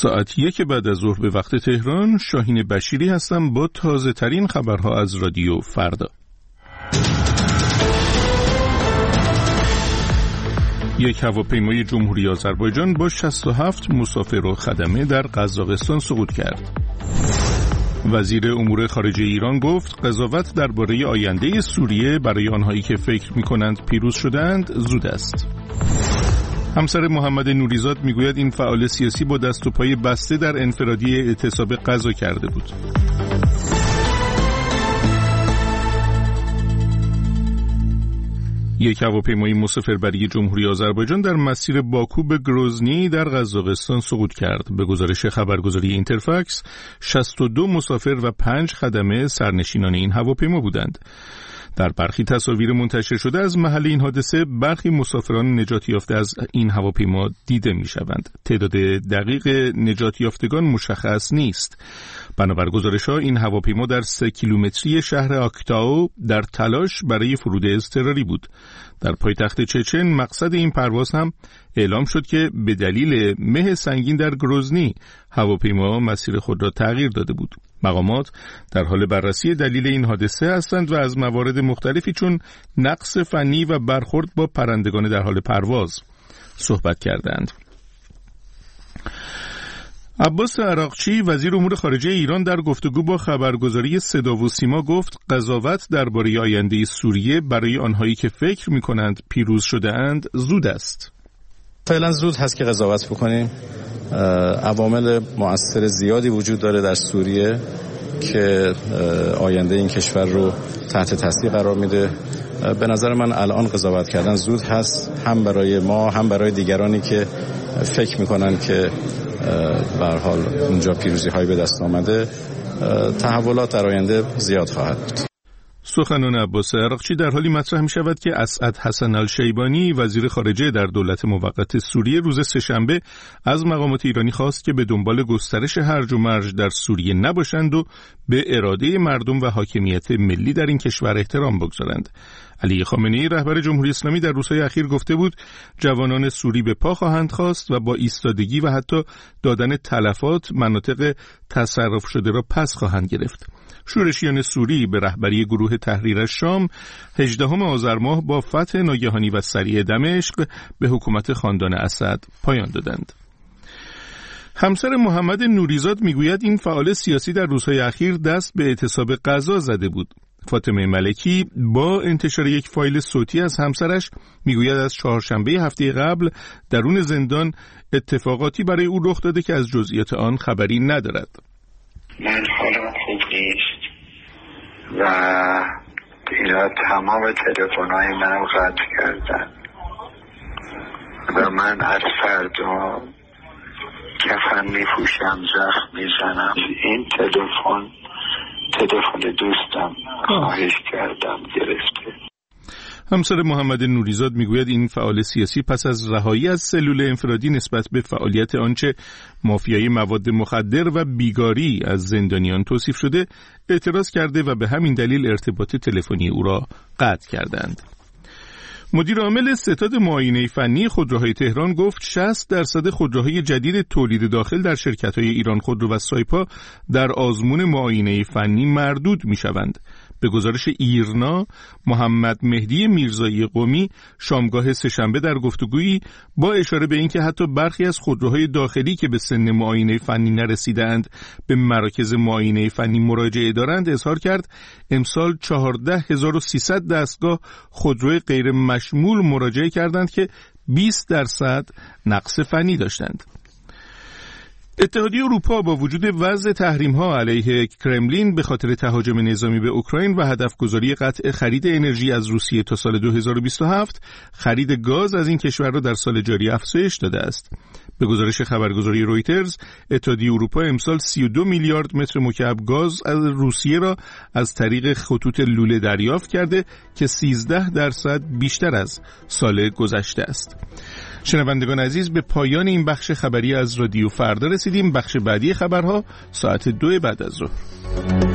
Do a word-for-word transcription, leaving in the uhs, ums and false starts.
ساعت یک بعد از ظهر به وقت تهران، شاهین بشیری هستم با تازه ترین خبرها از رادیو فردا. یک هواپیمای جمهوری آذربایجان با شصت و هفت مسافر و خدمه در قزاقستان سقوط کرد. وزیر امور خارجه ایران گفت قضاوت درباره آینده سوریه برای آنهایی که فکر می‌کنند پیروز شدند زود است. همسر محمد نوریزاد میگوید این فعال سیاسی با دست و پای بسته در انفرادی اعتصاب غزه کرده بود. یک هواپیمای مسافربری جمهوری آذربایجان در مسیر باکو به گروزنی در قزاقستان سقوط کرد. به گزارش خبرگزاری اینترفکس، شصت و دو مسافر و پنج خدمه سرنشینان این هواپیما بودند. در برخی تصاویر منتشر شده از محل این حادثه، برخی مسافران نجات یافته از این هواپیما دیده می شوند. تعداد دقیق نجات یافتگان مشخص نیست. بنابر گزارش‌ها این هواپیما در سه کیلومتری شهر آکتاو در تلاش برای فرود اضطراری بود. در پایتخت چچن مقصد این پرواز هم اعلام شد که به دلیل مه سنگین در گروزنی هواپیما مسیر خود را تغییر داده بود. مقامات در حال بررسی دلیل این حادثه هستند و از موارد مختلفی چون نقص فنی و برخورد با پرندگان در حال پرواز صحبت کردند. عباس عراقچی وزیر امور خارجه ایران در گفتگو با خبرگزاری صدا و سیما گفت قضاوت درباره آینده سوریه برای آنهایی که فکر می‌کنند پیروز شده اند زود است. فعلا زود هست که قضاوت بکنیم. عوامل مؤثر زیادی وجود داره در سوریه که آینده این کشور رو تحت تاثیر قرار میده. به نظر من الان قضاوت کردن زود هست، هم برای ما هم برای دیگرانی که فکر میکنن که به هر حال اونجا پیروزی های به دست آمده. تحولات در آینده زیاد خواهد بود. سخنان عباس عراقچی در حالی مطرح می شود که اسعد حسن الشیبانی وزیر خارجه در دولت موقت سوریه روز سه‌شنبه از مقامات ایرانی خواست که به دنبال گسترش هرج و مرج در سوریه نباشند و به اراده مردم و حاکمیت ملی در این کشور احترام بگذارند. علی خامنه‌ای رهبر جمهوری اسلامی در روزهای اخیر گفته بود جوانان سوری به پا خواهند خواست و با ایستادگی و حتی دادن تلفات مناطق تصرف شده را پس خواهند گرفت. شورشیان سوری به رهبری گروه تحریر شام هجدهم آذر ماه با فتح ناگهانی و سریع دمشق به حکومت خاندان اسد پایان دادند. همسر محمد نوریزاد میگوید این فعال سیاسی در روزهای اخیر دست به اعتصاب غزه زده بود. فاطمه ملکی با انتشار یک فایل صوتی از همسرش میگوید از چهارشنبه هفته قبل درون زندان اتفاقاتی برای او رخ داده که از جزئیات آن خبری ندارد. من حالم خوب نیست و اینا تمام تلفن‌های منو قطع کردن و من از فردا کفن میپوشم، زخم میزنم. این تلفن تلفن دوستم، خواهش کردم گرفته. همسر محمد نوریزاد میگوید این فعال سیاسی پس از رهایی از سلول انفرادی نسبت به فعالیت آنچه مافیای مواد مخدر و بیگاری از زندانیان توصیف شده اعتراض کرده و به همین دلیل ارتباط تلفنی او را قطع کردند. مدیر عامل ستاد معاینه فنی خودروهای تهران گفت شصت درصد خودروهای جدید تولید داخل در شرکت‌های ایران خودرو و سایپا در آزمون معاینه فنی مردود می‌شوند. به گزارش ایرنا، محمد مهدی میرزایی قمی شامگاه سه‌شنبه در گفتگویی با اشاره به اینکه حتی برخی از خودروهای داخلی که به سن معاینه فنی نرسیدند به مراکز معاینه فنی مراجعه دارند اظهار کرد امسال چهارده هزار و سیصد دستگاه خودروی غیر مشمول مراجعه کردند که بیست درصد نقص فنی داشتند. اتحادیه اروپا با وجود وضع تحریم‌ها علیه کرملین به خاطر تهاجم نظامی به اوکراین و هدفگذاری قطع خرید انرژی از روسیه تا سال دو هزار و بیست و هفت خرید گاز از این کشور را در سال جاری افزایش داده است. به گزارش خبرگزاری رویترز، اتحادیه اروپا امسال سی و دو میلیارد متر مکعب گاز از روسیه را از طریق خطوط لوله دریافت کرده که سیزده درصد بیشتر از سال گذشته است. شنوندگان عزیز، به پایان این بخش خبری از رادیو فردا رسیدیم. بخش بعدی خبرها ساعت دو بعد از ظهر.